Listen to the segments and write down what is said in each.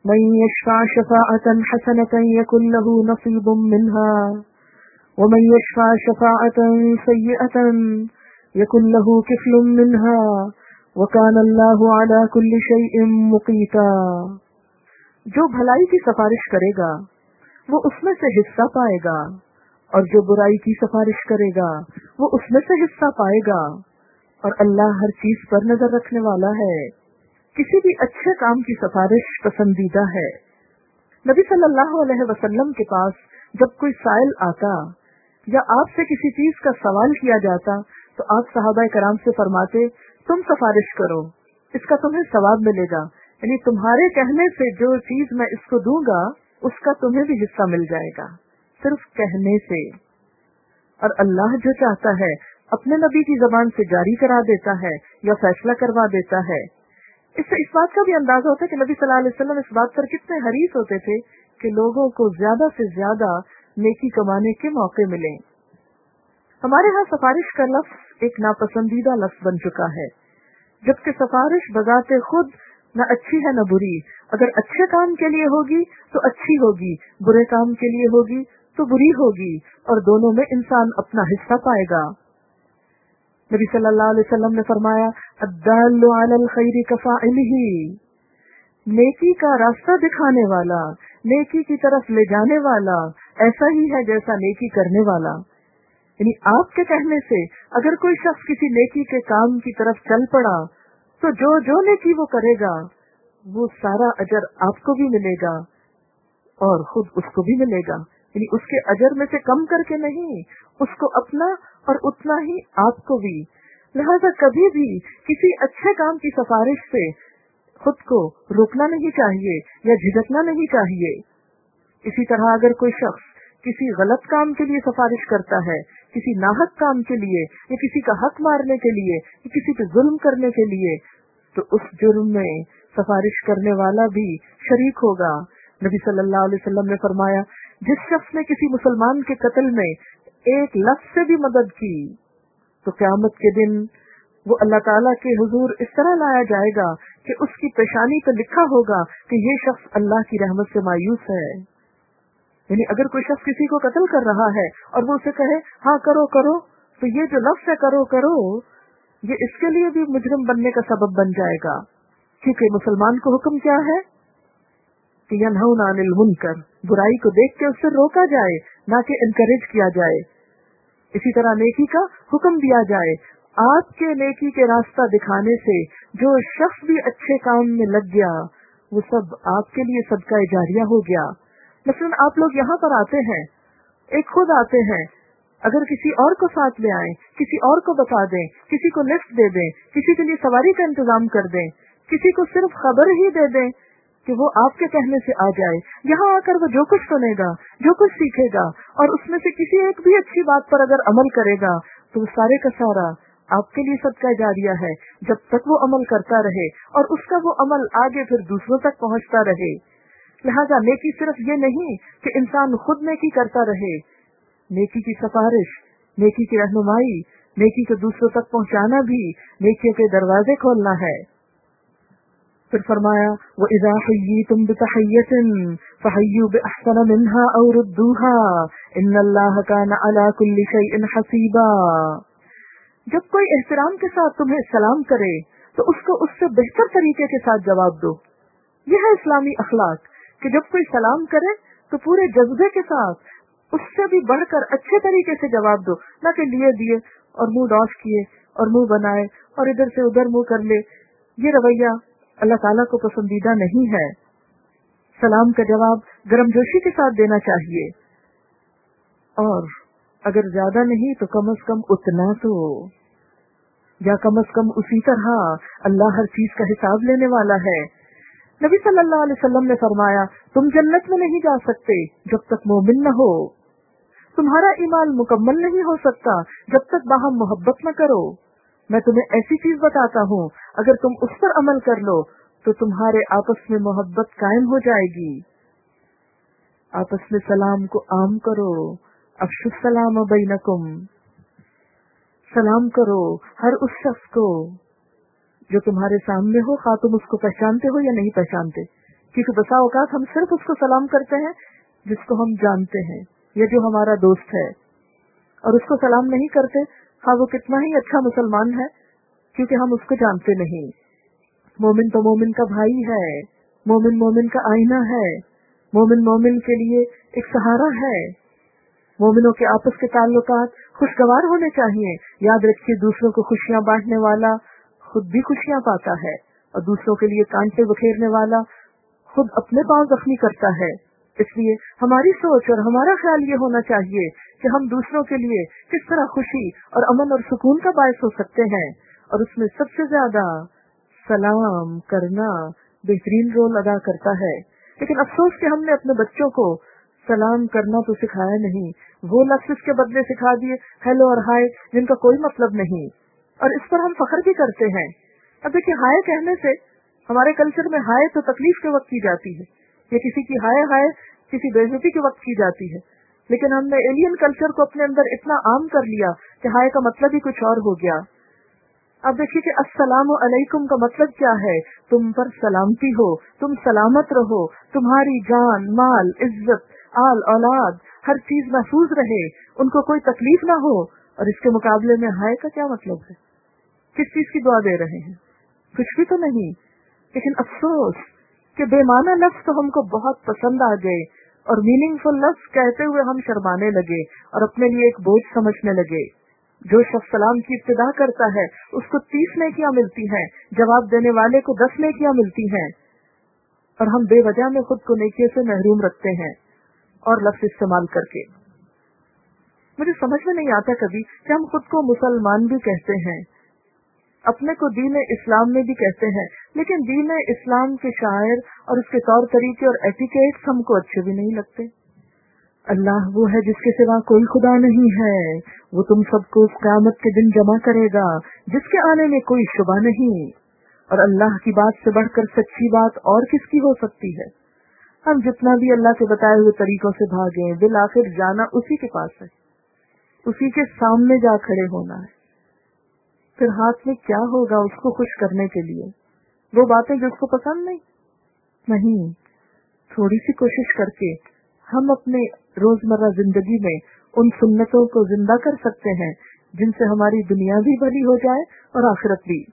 من یشفع شفاعة حسنة یکن له نصیب منها ومن یشفع شفاعة سیئة یکن له کفل منها وکان اللہ علی کل شیء مقیتا. جو بھلائی کی سفارش کرے گا وہ اس میں سے حصہ پائے گا، اور جو برائی کی سفارش کرے گا وہ اس میں سے حصہ پائے گا، اور اللہ ہر چیز پر نظر رکھنے والا ہے. کسی بھی اچھے کام کی سفارش پسندیدہ ہے. نبی صلی اللہ علیہ وسلم کے پاس جب کوئی سائل آتا یا آپ سے کسی چیز کا سوال کیا جاتا تو آپ صحابہ کرام سے فرماتے تم سفارش کرو، اس کا تمہیں ثواب ملے گا، یعنی تمہارے کہنے سے جو چیز میں اس کو دوں گا اس کا تمہیں بھی حصہ مل جائے گا، صرف کہنے سے. اور اللہ جو چاہتا ہے اپنے نبی کی زبان سے جاری کرا دیتا ہے یا فیصلہ کروا دیتا ہے. اس سے اس بات کا بھی اندازہ ہوتا ہے کہ نبی صلی اللہ علیہ وسلم اس بات پر کتنے حریص ہوتے تھے کہ لوگوں کو زیادہ سے زیادہ نیکی کمانے کے موقع ملیں. ہمارے ہاں سفارش کا لفظ ایک ناپسندیدہ لفظ بن چکا ہے، جبکہ سفارش بذات خود نہ اچھی ہے نہ بری. اگر اچھے کام کے لیے ہوگی تو اچھی ہوگی، برے کام کے لیے ہوگی تو بری ہوگی، اور دونوں میں انسان اپنا حصہ پائے گا. نبی صلی اللہ علیہ وسلم نے فرمایا الدال علی الخیر کفاعلہ، نیکی کا راستہ دکھانے والا، نیکی کی طرف لے جانے والا ایسا ہی ہے جیسا نیکی کرنے والا. یعنی آپ کے کہنے سے اگر کوئی شخص کسی نیکی کے کام کی طرف چل پڑا تو جو نیکی وہ کرے گا وہ سارا اجر آپ کو بھی ملے گا اور خود اس کو بھی ملے گا. یعنی اس کے اجر میں سے کم کر کے نہیں، اس کو اپنا اور اتنا ہی آپ کو بھی. لہذا کبھی بھی کسی اچھے کام کی سفارش سے خود کو روکنا نہیں چاہیے یا جھجکنا نہیں چاہیے. اسی طرح اگر کوئی شخص کسی غلط کام کے لیے سفارش کرتا ہے، کسی ناحق کام کے لیے یا کسی کا حق مارنے کے لیے یا کسی پہ ظلم کرنے کے لیے، تو اس جرم میں سفارش کرنے والا بھی شریک ہوگا. نبی صلی اللہ علیہ وسلم نے فرمایا جس شخص نے کسی مسلمان کے قتل میں ایک لفظ سے بھی مدد کی تو قیامت کے دن وہ اللہ تعالیٰ کے حضور اس طرح لایا جائے گا کہ اس کی پیشانی پہ لکھا ہوگا کہ یہ شخص اللہ کی رحمت سے مایوس ہے. یعنی اگر کوئی شخص کسی کو قتل کر رہا ہے اور وہ اسے کہے ہاں کرو کرو، تو یہ جو لفظ ہے کرو کرو، یہ اس کے لیے بھی مجرم بننے کا سبب بن جائے گا. کیونکہ مسلمان کو حکم کیا ہے کہ ینہون عن المنکر، برائی کو دیکھ کے اس سے روکا جائے نہ کہ انکریج کیا جائے. اسی طرح نیکی کا حکم دیا جائے. آپ کے نیکی کے راستہ دکھانے سے جو شخص بھی اچھے کام میں لگ گیا وہ سب آپ کے لیے صدقہ جاریہ ہو گیا. مثلا آپ لوگ یہاں پر آتے ہیں، ایک خود آتے ہیں، اگر کسی اور کو ساتھ لے آئیں، کسی اور کو بتا دیں، کسی کو لفٹ دے دیں، کسی کے لیے سواری کا انتظام کر دیں، کسی کو صرف خبر ہی دے دیں کہ وہ آپ کے کہنے سے آ جائے، یہاں آ کر وہ جو کچھ سنے گا، جو کچھ سیکھے گا اور اس میں سے کسی ایک بھی اچھی بات پر اگر عمل کرے گا تو وہ سارے کا سارا آپ کے لیے صدقہ جاریہ ہے جب تک وہ عمل کرتا رہے اور اس کا وہ عمل آگے پھر دوسروں تک پہنچتا رہے. لہذا نیکی صرف یہ نہیں کہ انسان خود نیکی کرتا رہے، نیکی کی سفارش، نیکی کی رہنمائی، نیکی کو دوسروں تک پہنچانا بھی نیکیوں کے دروازے کھولنا ہے. پھر فرمایا وَإِذَا حَيِّيتُمْ بِتَحِيَّةٍ فَحَيُّوا بِأَحْسَنَ مِنْهَا أَوْ رُدُّوهَا إِنَّ اللَّهَ كَانَ عَلَى كُلِّ شَيْءٍ حَسِيبًا. جب کوئی احترام کے ساتھ تمہیں سلام کرے تو اس کو اس سے بہتر طریقے کے ساتھ جواب دو. یہ ہے اسلامی اخلاق کہ جب کوئی سلام کرے تو پورے جذبے کے ساتھ اس سے بھی بڑھ کر اچھے طریقے سے جواب دو، نہ کہ لیے دیے اور منہ ڈاس کیے اور منہ بنائے اور ادھر سے ادھر منہ کر لے. یہ رویہ اللہ تعالیٰ کو پسندیدہ نہیں ہے. سلام کا جواب گرم جوشی کے ساتھ دینا چاہیے، اور اگر زیادہ نہیں تو کم از کم اتنا تو، یا کم از کم اسی طرح. اللہ ہر چیز کا حساب لینے والا ہے. نبی صلی اللہ علیہ وسلم نے فرمایا تم جنت میں نہیں جا سکتے جب تک مومن نہ ہو، تمہارا ایمان مکمل نہیں ہو سکتا جب تک باہم محبت نہ کرو. میں تمہیں ایسی چیز بتاتا ہوں اگر تم اس پر عمل کر لو تو تمہارے آپس میں محبت قائم ہو جائے گی. آپس میں سلام کو عام کرو، افشوا السلام بینکم. سلام کرو ہر اس شخص کو جو تمہارے سامنے ہو، خواہ تم اس کو پہچانتے ہو یا نہیں پہچانتے. کیونکہ بسا اوقات ہم صرف اس کو سلام کرتے ہیں جس کو ہم جانتے ہیں یا جو ہمارا دوست ہے، اور اس کو سلام نہیں کرتے ہاں وہ کتنا ہی اچھا مسلمان ہے، کیونکہ ہم اس کو جانتے نہیں۔ مومن تو مومن کا بھائی ہے، مومن مومن کا آئینہ ہے، مومن مومن کے لیے ایک سہارا ہے۔ مومنوں کے آپس کے تعلقات خوشگوار ہونے چاہیے۔ یاد رکھیے، دوسروں کو خوشیاں بانٹنے والا خود بھی خوشیاں پاتا ہے، اور دوسروں کے لیے کانٹے بکھیرنے والا خود اپنے پاؤں زخمی کرتا ہے۔ اس لیے ہماری سوچ اور ہمارا خیال یہ ہونا چاہیے کہ ہم دوسروں کے لیے کس طرح خوشی اور امن اور سکون کا باعث ہو سکتے ہیں، اور اس میں سب سے زیادہ سلام کرنا بہترین رول ادا کرتا ہے۔ لیکن افسوس کہ ہم نے اپنے بچوں کو سلام کرنا تو سکھایا نہیں، وہ لفظ اس کے بدلے سکھا دیے ہیلو اور ہائے، جن کا کوئی مطلب نہیں، اور اس پر ہم فخر بھی کرتے ہیں۔ اب دیکھیے، ہائے کہنے سے ہمارے کلچر میں ہائے تو تکلیف کے وقت کی جاتی ہے، یا کسی کی ہائے ہائے کسی بے عزتی کے وقت کی جاتی ہے، لیکن ہم نے ایلین کلچر کو اپنے اندر اتنا عام کر لیا کہ ہائے کا مطلب ہی کچھ اور ہو گیا۔ اب دیکھیے کہ السلام علیکم کا مطلب کیا ہے؟ تم پر سلامتی ہو، تم سلامت رہو، تمہاری جان مال عزت آل اولاد ہر چیز محفوظ رہے، ان کو کوئی تکلیف نہ ہو۔ اور اس کے مقابلے میں ہائے کا کیا مطلب ہے؟ کس چیز کی دعا دے رہے ہیں؟ کچھ بھی تو نہیں۔ لیکن افسوس کہ بے معنی لفظ تو ہم کو بہت پسند آ گئے، اور میننگ فل لفظ کہتے ہوئے ہم شرمانے لگے اور اپنے لیے ایک بوجھ سمجھنے لگے۔ جو شخص سلام کی ابتدا کرتا ہے اس کو 30 نیکیاں ملتی ہیں، جواب دینے والے کو 10 نیکیاں ملتی ہیں، اور ہم بے وجہ میں خود کو نیکیوں سے محروم رکھتے ہیں اور لفظ استعمال کر کے۔ مجھے سمجھ میں نہیں آتا کبھی کہ ہم خود کو مسلمان بھی کہتے ہیں، اپنے کو دین اسلام میں بھی کہتے ہیں، لیکن دین اسلام کے شاعر اور اس کے طور طریقے اور ایٹیکیٹس ہم کو اچھے بھی نہیں لگتے۔ اللہ وہ ہے جس کے سوا کوئی خدا نہیں ہے، وہ تم سب کو اس قیامت کے دن جمع کرے گا جس کے آنے میں کوئی شبہ نہیں، اور اللہ کی بات سے بڑھ کر سچی بات اور کس کی ہو سکتی ہے؟ ہم جتنا بھی اللہ کے بتائے ہوئے طریقوں سے بھاگیں، بالآخر جانا اسی کے پاس ہے، اسی کے سامنے جا کھڑے ہونا ہے۔ پھر ہاتھ میں کیا ہوگا اس کو خوش کرنے کے لیے؟ وہ باتیں جو اس کو پسند نہیں۔ تھوڑی سی کوشش کر کے ہم اپنے روزمرہ زندگی میں ان سنتوں کو زندہ کر سکتے ہیں جن سے ہماری دنیا بھی بھلی ہو جائے اور آخرت بھی۔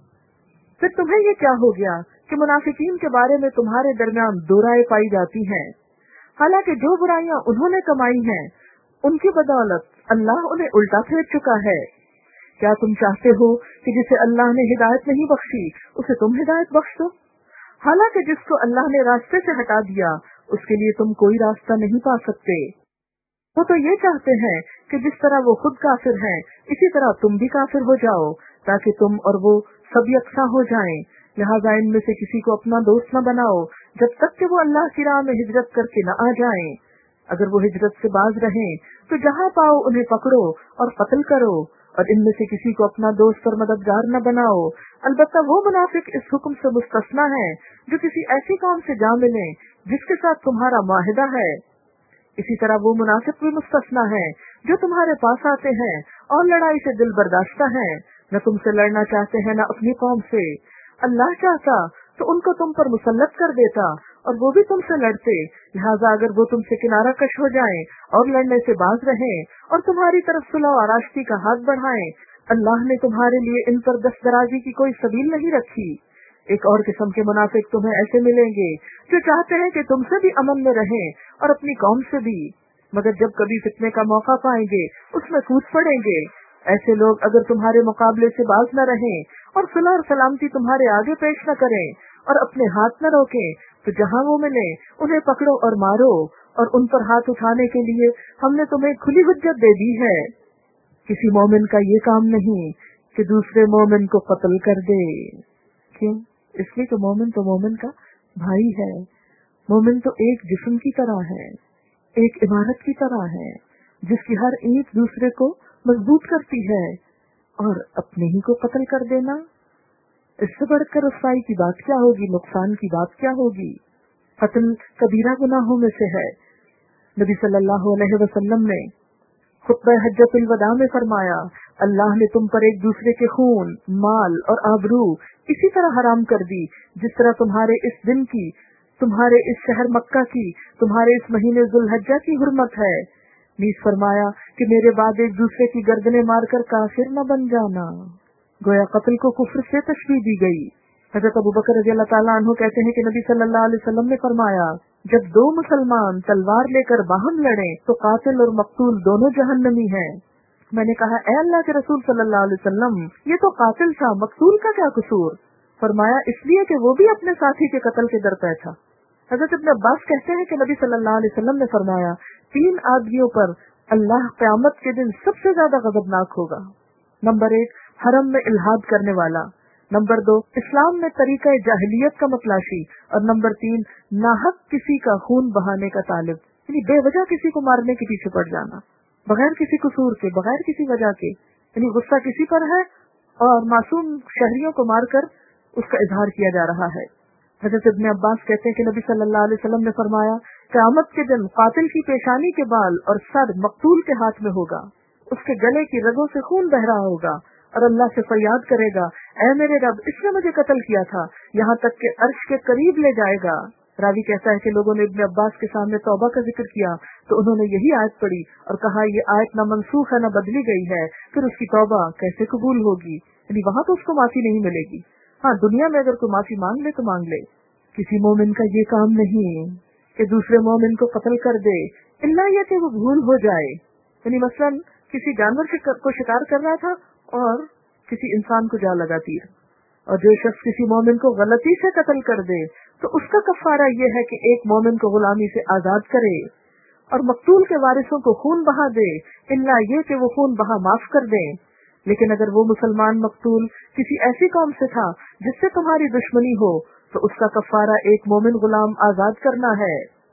پھر تمہیں یہ کیا ہو گیا کہ منافقین کے بارے میں تمہارے درمیان دو رائے پائی جاتی ہیں، حالانکہ جو برائیاں انہوں نے کمائی ہیں ان کی بدولت اللہ انہیں الٹا پھیر چکا ہے۔ کیا تم چاہتے ہو کہ جسے اللہ نے ہدایت نہیں بخشی اسے تم ہدایت بخش دو؟ حالانکہ جس کو اللہ نے راستے سے ہٹا دیا اس کے لیے تم کوئی راستہ نہیں پا سکتے۔ وہ تو یہ چاہتے ہیں کہ جس طرح وہ خود کافر ہیں اسی طرح تم بھی کافر ہو جاؤ، تاکہ تم اور وہ سب یکساں ہو جائیں۔ لہٰذا ان میں سے کسی کو اپنا دوست نہ بناؤ جب تک کہ وہ اللہ کی راہ میں ہجرت کر کے نہ آ جائیں۔ اگر وہ ہجرت سے باز رہیں تو جہاں پاؤ انہیں پکڑو اور قتل کرو، اور ان میں سے کسی کو اپنا دوست اور مددگار نہ بناؤ۔ البتہ وہ منافق اس حکم سے مستثنی ہیں جو کسی ایسی قوم سے جا ملیں جس کے ساتھ تمہارا معاہدہ ہے۔ اسی طرح وہ منافق بھی مستثنی ہیں جو تمہارے پاس آتے ہیں اور لڑائی سے دل برداشتہ ہیں، نہ تم سے لڑنا چاہتے ہیں نہ اپنی قوم سے۔ اللہ چاہتا تو ان کو تم پر مسلط کر دیتا اور وہ بھی تم سے لڑتے، لہٰذا اگر وہ تم سے کنارہ کش ہو جائیں اور لڑنے سے باز رہیں اور تمہاری طرف صلح و آراشتی کا ہاتھ بڑھائیں، اللہ نے تمہارے لیے ان پر دست درازی کی کوئی سبیل نہیں رکھی۔ ایک اور قسم کے منافق تمہیں ایسے ملیں گے جو چاہتے ہیں کہ تم سے بھی امن میں رہیں اور اپنی قوم سے بھی، مگر جب کبھی فتنے کا موقع پائیں گے اس میں کود پڑیں گے۔ ایسے لوگ اگر تمہارے مقابلے سے باز نہ رہیں اور صلح اور سلامتی تمہارے آگے پیش نہ کریں اور اپنے ہاتھ نہ روکیں تو جہاں وہ ملیں انہیں پکڑو اور مارو، اور ان پر ہاتھ اٹھانے کے لیے ہم نے تمہیں کھلی حجت دے دی ہے۔ کسی مومن کا یہ کام نہیں کہ دوسرے مومن کو قتل کر دے۔ کیوں؟ اس لیے کہ مومن تو مومن کا بھائی ہے، مومن تو ایک جسم کی طرح ہے، ایک عمارت کی طرح ہے جس کی ہر اینٹ دوسرے کو مضبوط کرتی ہے، اور اپنے ہی کو قتل کر دینا، اس سے بڑھ کر رسوائی کی بات کیا ہوگی، نقصان کی بات کیا ہوگی؟ قتل کبیرہ گناہوں میں سے ہے۔ نبی صلی اللہ علیہ وسلم نے خطبہ حجۃ الوداع میں فرمایا، اللہ نے تم پر ایک دوسرے کے خون، مال اور آبرو اسی طرح حرام کر دی جس طرح تمہارے اس دن کی تمہارے اس شہر مکہ کی، تمہارے اس مہینے ذوالحجہ کی حرمت ہے۔ نیز فرمایا کہ میرے بعد ایک دوسرے کی گردنیں مار کر کافر نہ بن جانا۔ گویا قتل کو کفر سے تشبیہ دی گئی۔ حضرت ابوبکر رضی اللہ تعالیٰ عنہ کہتے ہیں کہ نبی صلی اللہ علیہ وسلم نے فرمایا، جب دو مسلمان تلوار لے کر باہم لڑیں تو قاتل اور مقتول دونوں جہنمی ہیں۔ میں نے کہا، اے اللہ کے رسول صلی اللہ علیہ وسلم، یہ تو قاتل تھا، مقتول کا کیا قصور؟ فرمایا، اس لیے کہ وہ بھی اپنے ساتھی کے قتل کے درپے تھا۔ حضرت ابن عباس کہتے ہیں کہ نبی صلی اللہ علیہ وسلم نے فرمایا، 3 آدمیوں پر اللہ قیامت کے دن سب سے زیادہ غضبناک ہوگا۔ نمبر 1، حرم میں الحاد کرنے والا۔ نمبر 2، اسلام میں طریقہ جاہلیت کا متلاشی۔ اور نمبر 3، ناحق کسی کا خون بہانے کا طالب، یعنی بے وجہ کسی کو مارنے کے پیچھے پڑ جانا، بغیر کسی قصور کے، بغیر کسی وجہ کے، یعنی غصہ کسی پر ہے اور معصوم شہریوں کو مار کر اس کا اظہار کیا جا رہا ہے۔ حضرت ابن عباس کہتے ہیں کہ نبی صلی اللہ علیہ وسلم نے فرمایا، قیامت کے دن قاتل کی پیشانی کے بال اور سر مقتول کے ہاتھ میں ہوگا، اس کے گلے کی رگوں سے خون بہ رہا ہوگا اور اللہ سے فریاد کرے گا، اے میرے رب، اس نے مجھے قتل کیا تھا، یہاں تک کہ عرش کے قریب لے جائے گا۔ راوی کہتا ہے کہ لوگوں نے ابن عباس کے سامنے توبہ کا ذکر کیا تو انہوں نے یہی آیت پڑھی اور کہا، یہ آیت نہ منسوخ ہے نہ بدلی گئی ہے، پھر اس کی توبہ کیسے قبول ہوگی؟ یعنی وہاں تو اس کو معافی نہیں ملے گی، ہاں دنیا میں اگر کوئی معافی مانگ لے تو مانگ لے۔ کسی مومن کا یہ کام نہیں کہ دوسرے مومن کو قتل کر دے، اللہ یہ کہ وہ بھول ہو جائے، یعنی مثلاً کسی جانور کو شکار کر رہا تھا اور کسی انسان کو جا لگا تیر، اور جو شخص کسی مومن کو غلطی سے قتل کر دے تو اس کا کفارہ یہ ہے کہ ایک مومن کو غلامی سے آزاد کرے اور مقتول کے وارثوں کو خون بہا دے، الا یہ کہ وہ خون بہا معاف کر دیں۔ لیکن اگر وہ مسلمان مقتول کسی ایسی قوم سے تھا جس سے تمہاری دشمنی ہو تو اس کا کفارہ ایک مومن غلام آزاد کرنا ہے،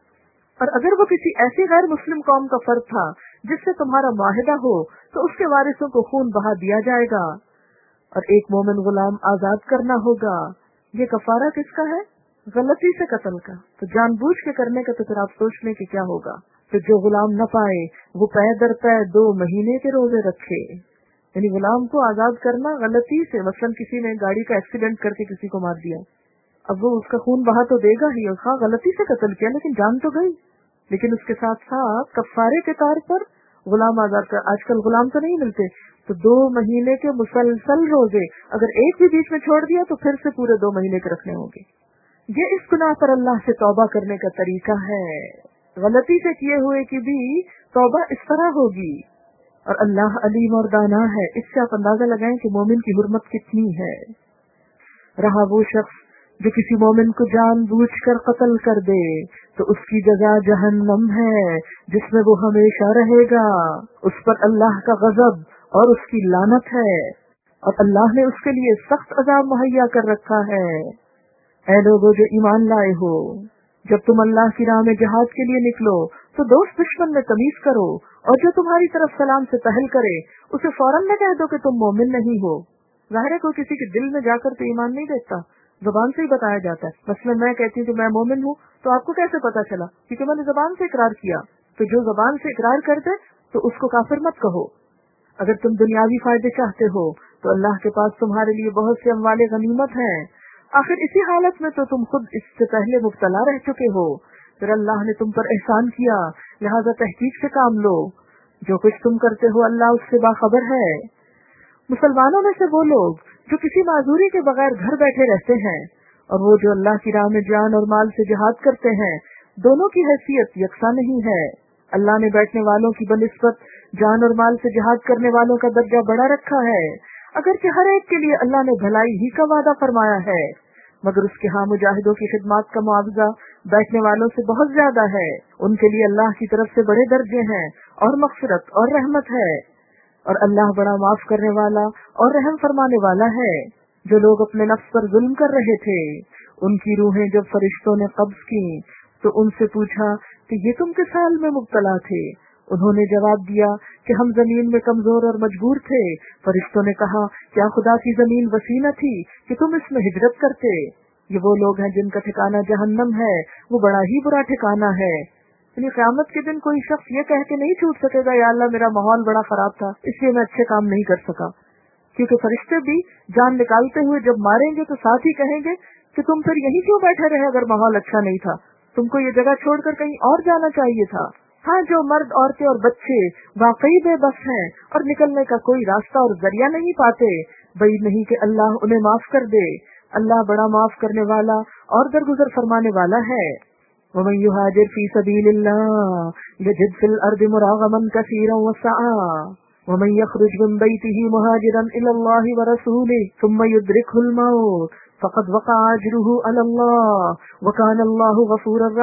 اور اگر وہ کسی ایسی غیر مسلم قوم کا فرد تھا جس سے تمہارا معاہدہ ہو تو اس کے وارثوں کو خون بہا دیا جائے گا اور ایک مومن غلام آزاد کرنا ہوگا۔ یہ کفارہ کس کا ہے؟ غلطی سے قتل کا، تو جان بوجھ کے کرنے کا تو پھر آپ سوچ لیں کہ کیا ہوگا۔ پھر جو غلام نہ پائے وہ پے در پے 2 مہینے کے روزے رکھے، یعنی غلام کو آزاد کرنا غلطی سے، مثلاً کسی نے گاڑی کا ایکسیڈنٹ کر کے کسی کو مار دیا، اب وہ اس کا خون بہا تو دے گا ہی، اور غلطی سے قتل کیا لیکن جان تو گئی، لیکن اس کے ساتھ ساتھ کفارے کے طور پر غلام آزاد کر۔ آج کل غلام تو نہیں ملتے، تو 2 مہینے کے مسلسل روزے، اگر ایک بھی بیچ میں چھوڑ دیا تو پھر سے پورے 2 مہینے کے رکھنے ہوں گے۔ یہ اس گناہ پر اللہ سے توبہ کرنے کا طریقہ ہے، غلطی سے کیے ہوئے کی بھی توبہ اس طرح ہوگی، اور اللہ علیم اور دانا ہے۔ اس سے آپ اندازہ لگائیں کہ مومن کی حرمت کتنی ہے۔ رہا وہ شخص جو کسی مومن کو جان بوجھ کر قتل کر دے تو اس کی جزا جہنم ہے، جس میں وہ ہمیشہ رہے گا، اس پر اللہ کا غضب اور اس کی لعنت ہے، اور اللہ نے اس کے لیے سخت عذاب مہیا کر رکھا ہے۔ اے لوگو جو ایمان لائے ہو، جب تم اللہ کی راہ میں جہاد کے لیے نکلو تو دوست دشمن میں تمیز کرو، اور جو تمہاری طرف سلام سے پہل کرے اسے فوراً نہ کہہ دو کہ تم مومن نہیں ہو۔ ظاہر ہے کوئی کسی کے دل میں جا کر تو ایمان نہیں دیکھتا، زبان سے ہی بتایا جاتا ہے۔ مثلا میں کہتی ہوں کہ میں مومن ہوں، تو آپ کو کیسے پتا چلا؟ کیونکہ میں نے زبان سے اقرار کیا۔ تو جو زبان سے اقرار کر دے تو اس کو کافر مت کہو۔ اگر تم دنیاوی فائدے چاہتے ہو تو اللہ کے پاس تمہارے لیے بہت سے اموال غنیمت ہیں، آخر اسی حالت میں تو تم خود اس سے پہلے مبتلا رہ چکے ہو، پھر اللہ نے تم پر احسان کیا، لہذا تحقیق سے کام لو، جو کچھ تم کرتے ہو اللہ اس سے باخبر ہے۔ مسلمانوں میں سے وہ لوگ جو کسی معذوری کے بغیر گھر بیٹھے رہتے ہیں اور وہ جو اللہ کی راہ میں جان اور مال سے جہاد کرتے ہیں، دونوں کی حیثیت یکساں نہیں ہے۔ اللہ نے بیٹھنے والوں کی بنسبت جان اور مال سے جہاد کرنے والوں کا درجہ بڑا رکھا ہے، اگرچہ ہر ایک کے لیے اللہ نے بھلائی ہی کا وعدہ فرمایا ہے، مگر اس کے ہاں مجاہدوں کی خدمات کا معاوضہ بیٹھنے والوں سے بہت زیادہ ہے۔ ان کے لیے اللہ کی طرف سے بڑے درجے ہیں اور مغفرت اور رحمت ہے، اور اللہ بڑا معاف کرنے والا اور رحم فرمانے والا ہے۔ جو لوگ اپنے نفس پر ظلم کر رہے تھے، ان کی روحیں جب فرشتوں نے قبض کی تو ان سے پوچھا کہ یہ تم کس حال میں مبتلا تھے؟ انہوں نے جواب دیا کہ ہم زمین میں کمزور اور مجبور تھے۔ فرشتوں نے کہا کیا خدا کی زمین وسیع نہ تھی کہ تم اس میں ہجرت کرتے؟ یہ وہ لوگ ہیں جن کا ٹھکانہ جہنم ہے، وہ بڑا ہی برا ٹھکانہ ہے۔ یعنی قیامت کے دن کوئی شخص یہ کہہ کے نہیں چھوٹ سکے گا یا اللہ میرا ماحول بڑا خراب تھا اس لیے میں اچھے کام نہیں کر سکا، کیونکہ فرشتے بھی جان نکالتے ہوئے جب ماریں گے تو ساتھ ہی کہیں گے کہ تم پھر یہیں کیوں بیٹھے رہے اگر ماحول اچھا نہیں تھا؟ تم کو یہ جگہ چھوڑ کر کہیں اور جانا چاہیے تھا۔ ہاں، جو مرد، عورتیں اور بچے واقعی بے بس ہیں اور نکلنے کا کوئی راستہ اور ذریعہ نہیں پاتے، بعید نہیں کہ اللہ انہیں معاف کر دے۔ اللہ بڑا معاف کرنے والا اور درگزر فرمانے والا ہے۔ وَمَن يُهَاجِرْ فِي سَبِيلِ اللَّهِ يَجِدْ فِي الْأَرْضِ مُرَاغَمًا كَثِيرًا وَسَعًا وَمَن يَخْرُجْ مِن بَيْتِهِ مُهَاجِرًا إِلَى اللَّهِ وَرَسُولِهِ ثُمَّ يُدْرِكْهُ الْمَوْتُ فَقَدْ وَقَعَ أَجْرُهُ عَلَى اللَّهِ وَكَانَ اللَّهُ غَفُورًا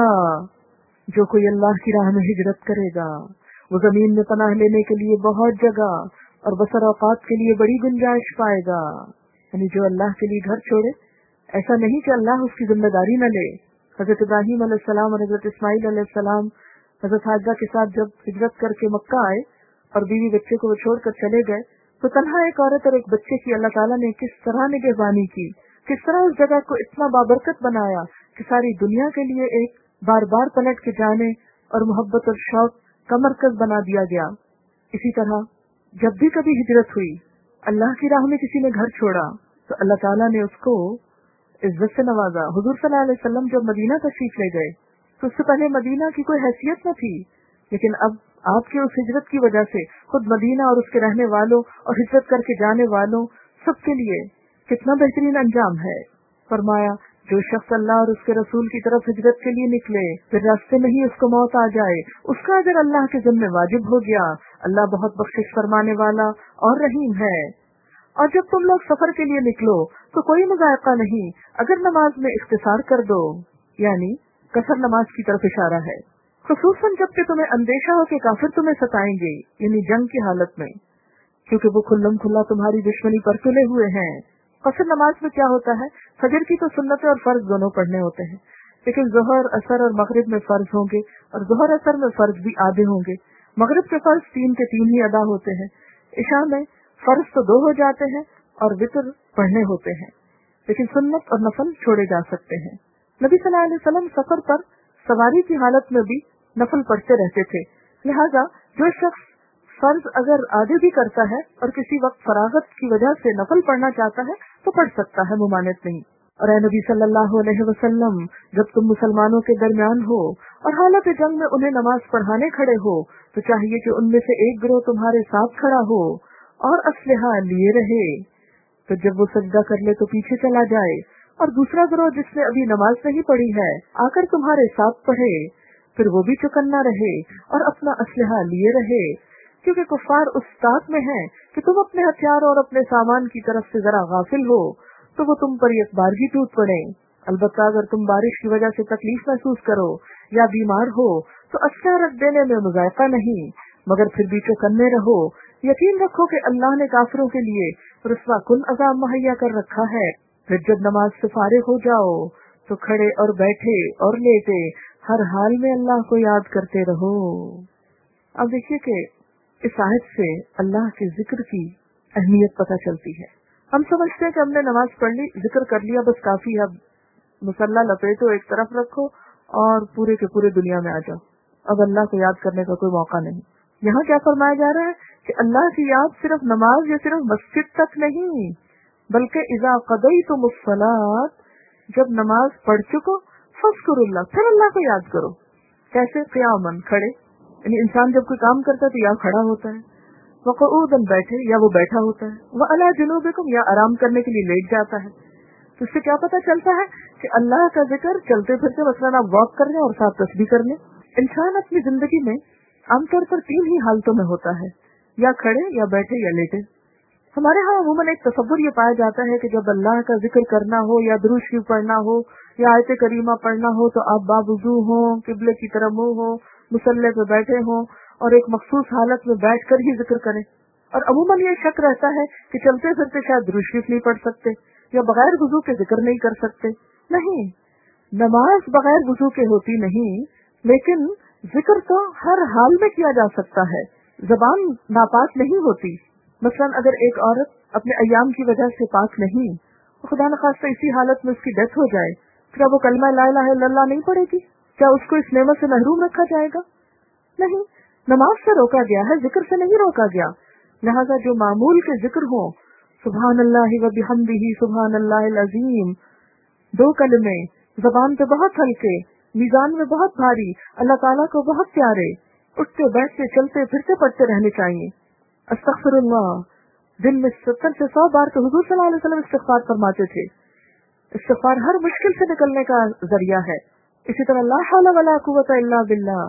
رَحِيمًا۔ جو کوئی اللہ کی راہ میں ہجرت کرے گا وہ زمین میں پناہ لینے کے لیے بہت جگہ اور بسر اوقات کے لیے بڑی گنجائش پائے گا۔ یعنی جو اللہ کے لیے گھر چھوڑے، ایسا نہیں کہ اللہ اس کی ذمہ داری نہ لے۔ حضرت ابراہیم علیہ السلام اور حضرت اسماعیل علیہ السلام حضرت حاجرہ کے ساتھ جب ہجرت کر کے مکہ آئے اور بیوی بچے کو وہ چھوڑ کر چلے گئے تو تنہا ایک عورت اور ایک بچے کی اللہ تعالیٰ نے کس طرح نگہبانی کی، کس طرح اس جگہ کو اتنا بابرکت بنایا کہ ساری دنیا کے لیے ایک بار بار پلٹ کے جانے اور محبت اور شوق کا مرکز بنا دیا گیا۔ اسی طرح جب بھی کبھی ہجرت ہوئی، اللہ کی راہ میں کسی نے گھر چھوڑا تو اللہ تعالیٰ نے اس کو عزت سے نوازا۔ حضور صلی اللہ علیہ وسلم جب مدینہ تشریف لے گئے تو اس سے پہلے مدینہ کی کوئی حیثیت نہ تھی، لیکن اب آپ کی اس ہجرت کی وجہ سے خود مدینہ اور اس کے رہنے والوں اور ہجرت کر کے جانے والوں سب کے لیے کتنا بہترین انجام ہے۔ فرمایا جو شخص اللہ اور اس کے رسول کی طرف ہجرت کے لیے نکلے پھر راستے میں ہی اس کو موت آ جائے، اس کا اجر اللہ کے ذمہ واجب ہو گیا۔ اللہ بہت بخشش فرمانے والا اور رحیم ہے۔ اور جب تم لوگ سفر کے لیے نکلو تو کوئی مذائقہ نہیں اگر نماز میں اختصار کر دو، یعنی قصر نماز کی طرف اشارہ ہے، خصوصاً جب کہ تمہیں اندیشہ ہو کہ کافر تمہیں ستائیں گے، یعنی جنگ کی حالت میں، کیونکہ وہ کھلم کھلا تمہاری دشمنی پر تلے ہوئے ہیں۔ قصر نماز میں کیا ہوتا ہے؟ فجر کی تو سنتیں اور فرض دونوں پڑھنے ہوتے ہیں، لیکن ظہر، عصر اور مغرب میں فرض ہوں گے اور ظہر اثر میں فرض بھی آدھے ہوں گے۔ مغرب کے فرض 3 کے 3 ہی ادا ہوتے ہیں۔ عشاء میں فرض تو 2 ہو جاتے ہیں اور وتر پڑھنے ہوتے ہیں، لیکن سنت اور نفل چھوڑے جا سکتے ہیں۔ نبی صلی اللہ علیہ وسلم سفر پر سواری کی حالت میں بھی نفل پڑھتے رہتے تھے، لہذا جو شخص فرض اگر آدھے بھی کرتا ہے اور کسی وقت فراغت کی وجہ سے نفل پڑھنا چاہتا ہے تو پڑھ سکتا ہے، ممانعت نہیں۔ اور اے نبی صلی اللہ علیہ وسلم، جب تم مسلمانوں کے درمیان ہو اور حالت جنگ میں انہیں نماز پڑھانے کھڑے ہو تو چاہیے کہ ان میں سے ایک گروہ تمہارے ساتھ کھڑا ہو اور اسلحہ لیے رہے، تو جب وہ سجدہ کر لے تو پیچھے چلا جائے، اور دوسرا گروہ جس نے ابھی نماز نہیں پڑھی ہے آ کر تمہارے ساتھ پڑھے، پھر وہ بھی چوکنا رہے اور اپنا اسلحہ لیے رہے، کیونکہ کفار اس طاق میں ہیں کہ تم اپنے ہتھیاروں اور اپنے سامان کی طرف سے ذرا غافل ہو تو وہ تم پر ایک بارگی ٹوٹ پڑے۔ البتہ اگر تم بارش کی وجہ سے تکلیف محسوس کرو یا بیمار ہو تو اسلحہ رکھ دینے میں مذائقہ نہیں، مگر پھر بھی چوکنے رہو۔ یقین رکھو کہ اللہ نے کافروں کے لیے رسوا کن عذاب مہیا کر رکھا ہے۔ پھر جب نماز سے فارغ ہو جاؤ تو کھڑے اور بیٹھے اور لیٹے ہر حال میں اللہ کو یاد کرتے رہو۔ اب دیکھیے کہ اس آیت سے اللہ کے ذکر کی اہمیت پتہ چلتی ہے۔ ہم سمجھتے ہیں کہ ہم نے نماز پڑھ لی، ذکر کر لیا، بس کافی ہے، اب مصلی لپیٹو، ایک طرف رکھو اور پورے کے پورے دنیا میں آ جاؤ، اب اللہ کو یاد کرنے کا کوئی موقع نہیں۔ یہاں کیا فرمایا جا رہا ہے کہ اللہ کی یاد صرف نماز یا صرف مسجد تک نہیں، بلکہ اذا قضیتم الصلاۃ، جب نماز پڑھ چکو فاذکروا اللہ، پھر اللہ کو یاد کرو۔ کیسے؟ قیاماً، کھڑے، یعنی انسان جب کوئی کام کرتا ہے تو یا کھڑا ہوتا ہے، وقعوداً، بیٹھے، یا وہ بیٹھا ہوتا ہے، وعلی جنوبکم، یا آرام کرنے کے لیے لیٹ جاتا ہے۔ تو اس سے کیا پتہ چلتا ہے کہ اللہ کا ذکر چلتے پھرتے، مثلاً آپ واک کر رہے ہیں اور ساتھ تسبیح کر لیں۔ انسان اپنی زندگی میں عام طور پر 3 ہی حالتوں میں ہوتا ہے، یا کھڑے، یا بیٹھے، یا لیٹے۔ ہمارے ہاں عموماً ایک تصور یہ پایا جاتا ہے کہ جب اللہ کا ذکر کرنا ہو یا درود شریف پڑھنا ہو یا آیت کریمہ پڑھنا ہو تو آپ باوضو ہوں، قبلے کی طرف منہ ہو، مصلی پہ بیٹھے ہوں اور ایک مخصوص حالت میں بیٹھ کر ہی ذکر کریں۔ اور عموماً یہ شک رہتا ہے کہ چلتے پھرتے شاید درود شریف نہیں پڑھ سکتے یا بغیر وضو کے ذکر نہیں کر سکتے۔ نہیں، نماز بغیر وضو کے ہوتی نہیں، لیکن ذکر تو ہر حال میں کیا جا سکتا ہے، زبان ناپاک نہیں ہوتی۔ مثلاً اگر ایک عورت اپنے ایام کی وجہ سے پاک نہیں، خدا نخواستہ اسی حالت میں اس کی ڈیتھ ہو جائے، کیا وہ کلمہ لا الہ الا اللہ نہیں پڑھے گی؟ کیا اس کو اس نعمت سے محروم رکھا جائے گا؟ نہیں، نماز سے روکا گیا ہے، ذکر سے نہیں روکا گیا۔ لہذا جو معمول کے ذکر ہوں، سبحان اللہ و بحمدہ، سبحان اللہ العظیم، 2 कलमे जबान पे बहुत हल्के, मीजान में बहुत भारी, अल्लाह ताला को बहुत प्यारे, उठते बैठते चलते फिरते पढ़ते रहने चाहिए। अस्तगफिरुल्लाह, दिन में 70 से 100 बार तो हुजूर सल्लल्लाहु अलैहि वसल्लम इस्तिगफार फरमाते थे। इस्तिगफार हर मुश्किल से निकलने का जरिया है। इसी तरह ला हौला वला कुव्वता इल्ला बिल्लाह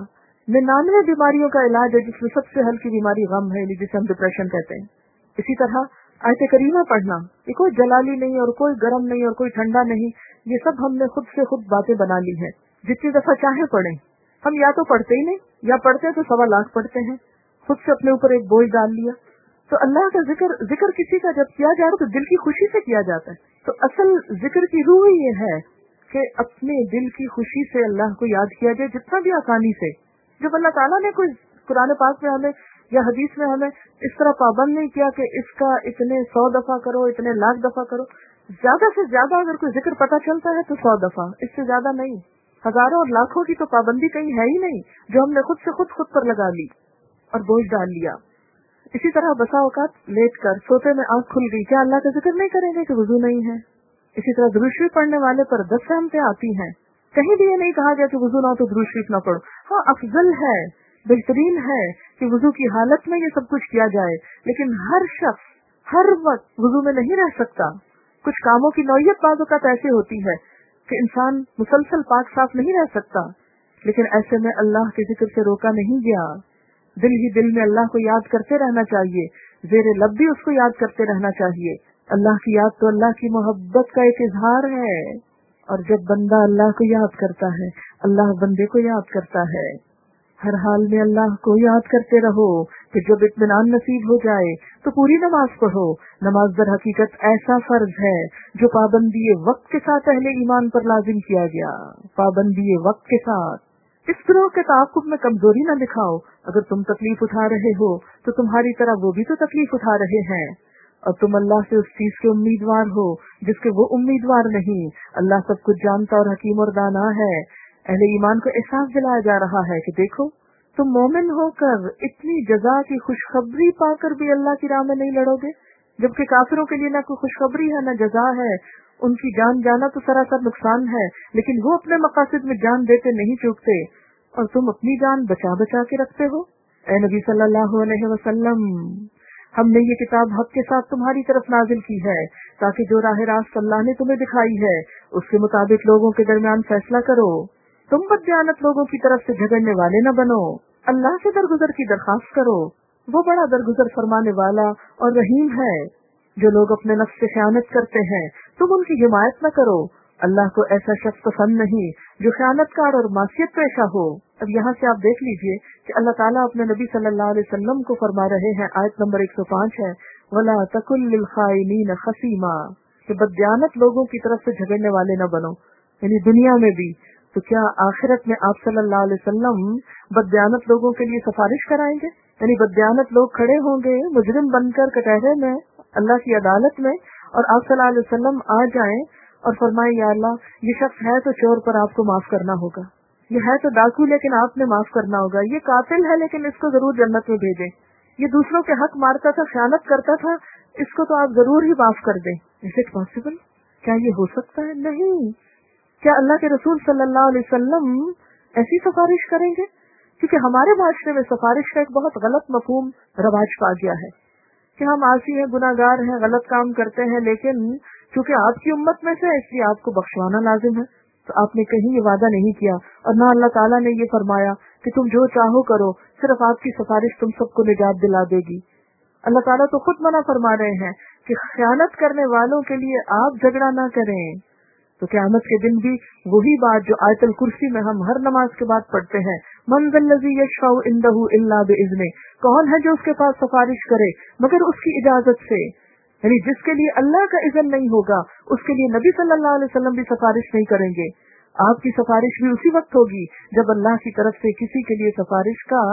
99 बीमारियों का इलाज है, जिसमें सबसे हल्की बीमारी गम है, जिसे हम डिप्रेशन कहते हैं। इसी तरह आयत करीमा पढ़ना, ये कोई जलाली नहीं और कोई गर्म नहीं और कोई ठंडा नहीं, ये सब हमने खुद से खुद बातें बना ली हैं। जितनी दफा चाहे पढ़ें, हम या तो पढ़ते ही नहीं, या पढ़ते तो 1.25 लाख पढ़ते हैं। खुद से अपने ऊपर एक बोझ डाल लिया। तो अल्लाह का जिक्र किसी का जब किया जाए तो दिल की खुशी से किया जाता है। तो असल जिक्र की रूह ये है कि अपने दिल की खुशी से अल्लाह को याद किया जाए, जितना भी आसानी से। जब अल्लाह ताला ने कोई कुरान पाक में हमें या हदीस में हमें इस तरह पाबंद नहीं किया कि इसका इतने 100 दफा करो, इतने लाख दफा करो। ज्यादा से ज्यादा अगर कोई जिक्र पता चलता है तो 100 दफा, इससे ज्यादा नहीं। हजारों और लाखों की तो पाबंदी कहीं है ही नहीं, जो हमने खुद से खुद पर लगा ली और बोझ डाल लिया। इसी तरह बसा औकात लेट कर सोते में आंख खुल गई, क्या अल्लाह का जिक्र नहीं करेंगे कि वुजू नहीं है। इसी तरह दुरूद शरीफ पढ़ने वाले पर 10 सहमतें आती हैं। कहीं भी ये नहीं कहा गया कि वुजू ना हो तो दुरूद शरीफ ना पढ़ो। हाँ, अफजल है, बेहतरीन है कि वुजू की हालत में ये सब कुछ किया जाए, लेकिन हर शख्स हर वक्त वुजू में नहीं रह सकता। कुछ कामों की नौयत बाज़ औक़ात ऐसी होती है कि इंसान मुसलसल पाक साफ नहीं रह सकता, लेकिन ऐसे में अल्लाह के जिक्र से रोका नहीं गया। दिल ही दिल में अल्लाह को याद करते रहना चाहिए, ज़ेरे लब भी उसको याद करते रहना चाहिए। अल्लाह की याद तो अल्लाह की मोहब्बत का एक इजहार है, और जब बंदा अल्लाह को याद करता है, अल्लाह बंदे को याद करता है। हर हाल में अल्लाह को याद करते रहो कि जब इत्मीनान नसीब हो जाए तो पूरी नमाज पढ़ो। नमाज दर हकीकत ऐसा फर्ज है जो पाबंदी वक्त के साथ अहले ईमान पर लाजिम किया गया। पाबंदी वक्त के साथ। इस तरह के ताक़ुब में कमजोरी न दिखाओ। अगर तुम तकलीफ उठा रहे हो तो तुम्हारी तरह वो भी तो तकलीफ उठा रहे हैं, और तुम अल्लाह से उस चीज के उम्मीदवार हो जिसके वो उम्मीदवार नहीं। अल्लाह सब कुछ जानता और हकीम और दाना है। अहले ईमान को एहसास दिलाया जा रहा है कि देखो, तुम मोमिन होकर इतनी जजा की खुशखबरी पाकर भी अल्लाह की राह में नहीं लड़ोगे, जबकि काफिरों के लिए न कोई खुशखबरी है न जजा है। उनकी जान जाना तो सरासर नुकसान है, लेकिन वो अपने मकासद में जान देते नहीं चूकते, और तुम अपनी जान बचा बचा के रखते हो। ऐ नबी सल्लल्लाहु अलैहि वसल्लम, हमने ये किताब हक के साथ तुम्हारी तरफ नाजिल की है, ताकि जो राह रास्त अल्लाह ने तुम्हें दिखाई है उसके मुताबिक लोगों के दरमियान फैसला करो। तुम बददियानत लोगों की तरफ से झगड़ने वाले न बनो। अल्लाह से दरगुजर की दरखास्त करो, वो बड़ा दरगुजर फरमाने वाला और रहीम है। जो लोग अपने नफ्स से खयानत करते हैं, तुम उनकी हिमायत न करो। अल्लाह को ऐसा शख्स पसंद नहीं जो खयानतकार और मासियत पेशा हो। अब यहाँ से आप देख लीजिए कि अल्लाह ताला अपने नबी सल्लल्लाहु अलैहि वसल्लम को फरमा रहे हैं, आयत नंबर 105 है, वला तकुल लिल खाइनीन खसीमा, कि बददियानत लोगों की तरफ से झगड़ने वाले न बनो, यानी दुनिया में भी। तो क्या आखिरत में आप सल्लल्लाहु अलैहि वसल्लम बददियानत लोगों के लिए सिफारिश कराएंगे? यानी बददियानत लोग खड़े होंगे मुजरिम बनकर कटहरे में अल्लाह की अदालत में, और आप सल्लल्लाहु अलैहि वसल्लम आ जाएं और फरमाएं, या अल्लाह, ये शख्स है तो चोर पर आपको माफ करना होगा, ये है तो डाकू लेकिन आपने माफ करना होगा, ये कातिल है लेकिन इसको जरूर जन्नत में भेजें, ये दूसरों के हक मारता था, खयानत करता था, इसको तो आप जरूर ही माफ कर दें। Is it possible? क्या ये हो सकता है? नहीं। क्या अल्लाह के रसूल सल्लल्लाहु अलैहि वसल्लम ऐसी सिफारिश करेंगे? क्योंकि हमारे माशरे में सिफारिश का एक बहुत गलत मफहूम रवाज पा गया है कि हम आसी हैं, गुनाहगार हैं, गलत काम करते हैं, लेकिन क्योंकि आपकी उम्मत में से इसलिए आपको बख्शवाना लाजिम है। तो आपने कहीं ये वादा नहीं किया, और ना अल्लाह ताला ने ये फरमाया कि तुम जो चाहो करो, सिर्फ आपकी सिफारिश तुम सबको निजात दिला देगी। अल्लाह ताला तो खुद मना फरमा रहे हैं कि खयानत करने वालों के लिए आप झगड़ा ना करें। तो क़यामत के दिन भी वही बात जो आयतुल कुर्सी में हम हर नमाज के बाद पढ़ते हैं, मन ज़ल्लज़ी यशफ़अउ इंदहु इल्ला बिइज़्निह, कौन है जो उसके पास सिफारिश करे मगर उसकी इजाजत से। यानी जिसके लिए अल्लाह का इज़्न नहीं होगा उसके लिए नबी सल्लल्लाहु अलैहि वसल्लम भी सिफारिश नहीं करेंगे। आपकी सिफारिश भी उसी वक्त होगी जब अल्लाह की तरफ से किसी के लिए सिफारिश का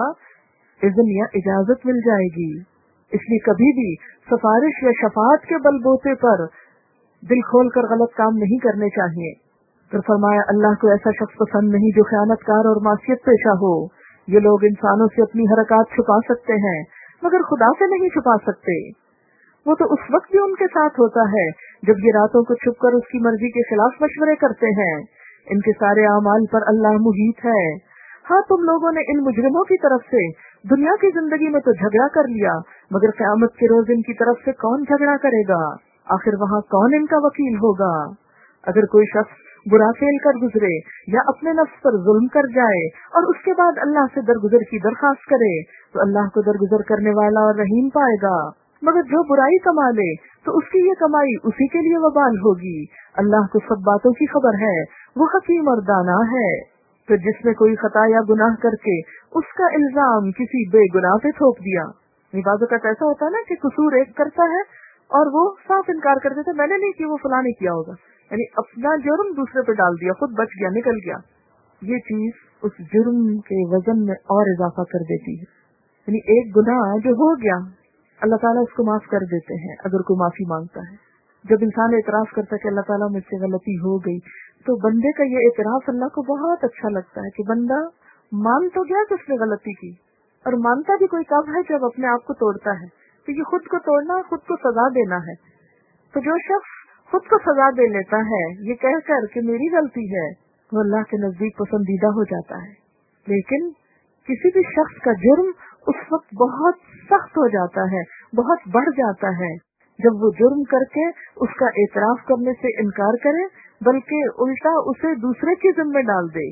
इज़्न या इजाजत मिल जाएगी। इसलिए कभी भी सिफारिश या शफाअत के बलबूते पर दिल खोल कर गलत काम नहीं करने चाहिए। फिर फरमाया, अल्लाह को ऐसा शख्स पसंद नहीं जो खयानतकार और मासियत पेशा हो। ये लोग इंसानों से अपनी हरकत छुपा सकते हैं मगर खुदा से नहीं छुपा सकते। वो तो उस वक्त भी उनके साथ होता है جب یہ راتوں کو چھپ کر اس کی مرضی کے خلاف مشورے کرتے ہیں، ان کے سارے اعمال پر اللہ محیط ہے۔ ہاں، تم لوگوں نے ان مجرموں کی طرف سے دنیا کی زندگی میں تو جھگڑا کر لیا، مگر قیامت کے روز ان کی طرف سے کون جھگڑا کرے گا؟ آخر وہاں کون ان کا وکیل ہوگا؟ اگر کوئی شخص برا فعل کر گزرے یا اپنے نفس پر ظلم کر جائے اور اس کے بعد اللہ سے درگزر کی درخواست کرے تو اللہ کو درگزر کرنے والا اور رحیم پائے گا، مگر جو برائی کما لے تو اس کی یہ کمائی اسی کے لیے وبال ہوگی۔ اللہ کو سب باتوں کی خبر ہے، وہ حکیم اور دانا ہے۔ پھر جس نے کوئی خطا یا گناہ کر کے اس کا الزام کسی بے گناہ پہ تھوپ دیا، بعض اوقات ایسا ہوتا ہے نا کہ قصور ایک کرتا ہے اور وہ صاف انکار کر دیتا، میں نے نہیں کیا، وہ فلاں نے کیا ہوگا، یعنی اپنا جرم دوسرے پہ ڈال دیا، خود بچ گیا، نکل گیا۔ یہ چیز اس جرم کے وزن میں اور اضافہ کر دیتی ہے۔ یعنی ایک گناہ جو ہو گیا اللہ تعالیٰ اس کو معاف کر دیتے ہیں اگر کوئی معافی مانگتا ہے۔ جب انسان اعتراف کرتا ہے کہ اللہ تعالیٰ مجھ سے غلطی ہو گئی، تو بندے کا یہ اعتراف اللہ کو بہت اچھا لگتا ہے کہ بندہ مان تو گیا کہ اس نے غلطی کی، اور مانتا بھی کوئی کب ہے جب اپنے آپ کو توڑتا ہے، تو یہ خود کو توڑنا، خود کو سزا دینا ہے۔ تو جو شخص خود کو سزا دے لیتا ہے یہ کہہ کر کہ میری غلطی ہے، وہ اللہ کے نزدیک پسندیدہ ہو جاتا ہے۔ لیکن کسی بھی شخص کا جرم اس وقت بہت سخت ہو جاتا ہے، بہت بڑھ جاتا ہے جب وہ جرم کر کے اس کا اعتراف کرنے سے انکار کرے، بلکہ الٹا اسے دوسرے کے ذمہ ڈال دے۔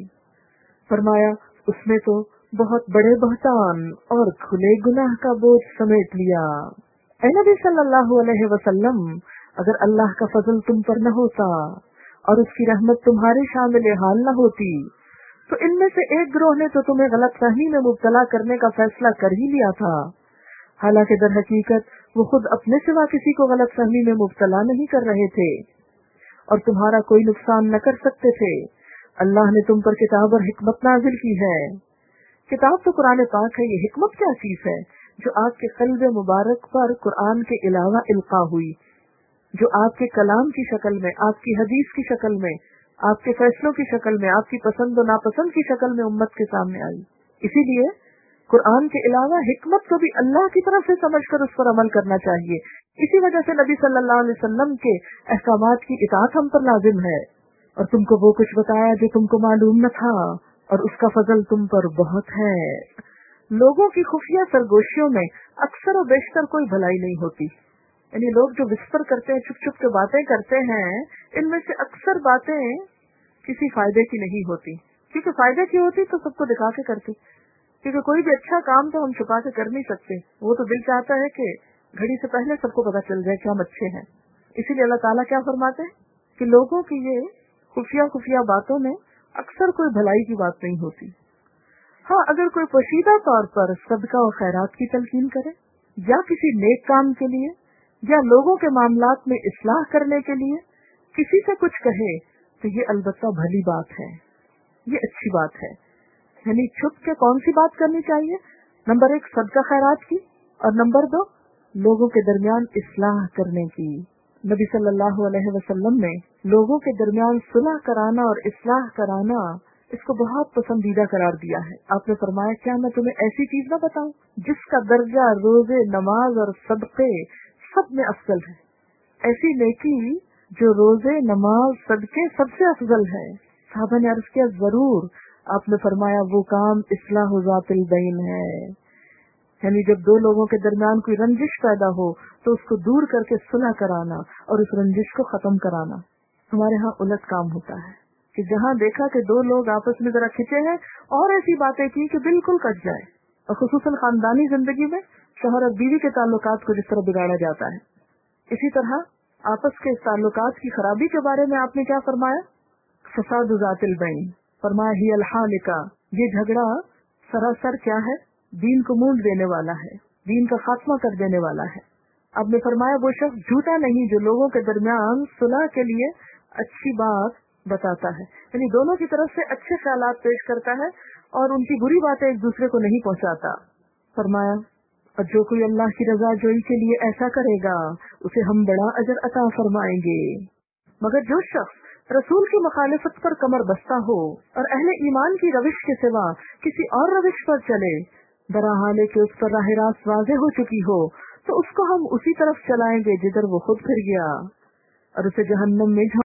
فرمایا اس نے تو بہت بڑے بہتان اور کھلے گناہ کا بوجھ سمیٹ لیا۔ اے نبی صلی اللہ علیہ وسلم، اگر اللہ کا فضل تم پر نہ ہوتا اور اس کی رحمت تمہارے شامل حال نہ ہوتی تو ان میں سے ایک گروہ نے تو تمہیں غلط فہمی میں مبتلا کرنے کا فیصلہ کر ہی لیا تھا، حالانکہ در حقیقت وہ خود اپنے سوا کسی کو غلط فہمی میں مبتلا نہیں کر رہے تھے اور تمہارا کوئی نقصان نہ کر سکتے تھے۔ اللہ نے تم پر کتاب اور حکمت نازل کی ہے۔ کتاب تو قرآن پاک ہے، یہ حکمت کیا چیز ہے جو آپ کے قلب مبارک پر قرآن کے علاوہ القا ہوئی، جو آپ کے کلام کی شکل میں، آپ کی حدیث کی شکل میں، آپ کے فیصلوں کی شکل میں، آپ کی پسند و ناپسند کی شکل میں امت کے سامنے آئی۔ اسی لیے قرآن کے علاوہ حکمت کو بھی اللہ کی طرف سے سمجھ کر اس پر عمل کرنا چاہیے۔ اسی وجہ سے نبی صلی اللہ علیہ وسلم کے احکامات کی اطاعت ہم پر لازم ہے۔ اور تم کو وہ کچھ بتایا جو تم کو معلوم نہ تھا، اور اس کا فضل تم پر بہت ہے۔ لوگوں کی خفیہ سرگوشیوں میں اکثر و بیشتر کوئی بھلائی نہیں ہوتی، یعنی لوگ جو وسپر کرتے ہیں، چھپ چھپ کے باتیں کرتے ہیں، ان میں سے اکثر باتیں کسی فائدے کی نہیں ہوتی، کیونکہ فائدے کی ہوتی تو سب کو دکھا کے کرتے، کیونکہ کوئی بھی اچھا کام تو ہم چھپا کے کر نہیں سکتے، وہ تو دل چاہتا ہے کہ گھڑی سے پہلے سب کو پتا چل جائے کہ ہم اچھے ہیں۔ اسی لیے اللہ تعالیٰ کیا فرماتے ہیں کہ لوگوں کی یہ خفیہ باتوں میں اکثر کوئی بھلائی کی بات نہیں ہوتی۔ ہاں، اگر کوئی پوشیدہ طور پر صدقہ و خیرات کی تلقین کرے یا کسی نیک کام کے لیے یا لوگوں کے معاملات میں اصلاح کرنے کے لیے کسی سے کچھ کہے تو یہ البتہ بھلی بات ہے، یہ اچھی بات ہے۔ یعنی چھپ کے کون سی بات کرنی چاہیے؟ نمبر 1 صدقہ خیرات کی، اور نمبر 2 لوگوں کے درمیان اصلاح کرنے کی۔ نبی صلی اللہ علیہ وسلم نے لوگوں کے درمیان صلح کرانا اور اصلاح کرانا اس کو بہت پسندیدہ قرار دیا ہے۔ آپ نے فرمایا کیا میں تمہیں ایسی چیز نہ بتاؤں جس کا درجہ روزے، نماز اور صدقے سب میں افضل ہے، ایسی نیکی جو روزے، نماز، صدقے سب سے افضل ہے۔ صحابہ نے عرض کیا ضرور۔ آپ نے فرمایا وہ کام اصلاح ذات البین ہے، یعنی جب دو لوگوں کے درمیان کوئی رنجش پیدا ہو تو اس کو دور کر کے صلح کرانا اور اس رنجش کو ختم کرانا۔ ہمارے ہاں الٹ کام ہوتا ہے کہ جہاں دیکھا کہ دو لوگ آپس میں ذرا کھچے ہیں اور ایسی باتیں کی کہ بالکل کٹ جائے، اور خصوصاً خاندانی زندگی میں شوہر اور بیوی کے تعلقات کو جس طرح بگاڑا جاتا ہے، اسی طرح آپس کے تعلقات کی خرابی کے بارے میں آپ نے کیا فرمایا؟ فساد ذات البین۔ فرمایا ہی الحالکہ، یہ جھگڑا سراسر کیا ہے؟ دین کو مونڈ دینے والا ہے، دین کا خاتمہ کر دینے والا ہے۔ آپ نے فرمایا وہ شخص جھوٹا نہیں جو لوگوں کے درمیان صلح کے لیے اچھی بات بتاتا ہے، یعنی دونوں کی طرف سے اچھے خیالات پیش کرتا ہے اور ان کی بری باتیں ایک دوسرے کو نہیں پہنچاتا۔ فرمایا اور جو کوئی اللہ کی رضا جوئی کے لیے ایسا کرے گا اسے ہم بڑا اجر عطا فرمائیں گے۔ مگر جو شخص رسول کی مخالفت پر کمر بستہ ہو اور اہل ایمان کی روش کے سوا کسی اور روش پر چلے، درحال کہ اس پر راہ راست واضح ہو چکی ہو، تو اس کو ہم اسی طرف چلائیں گے جدھر وہ خود پھر گیا۔ اور اسے جہنم میں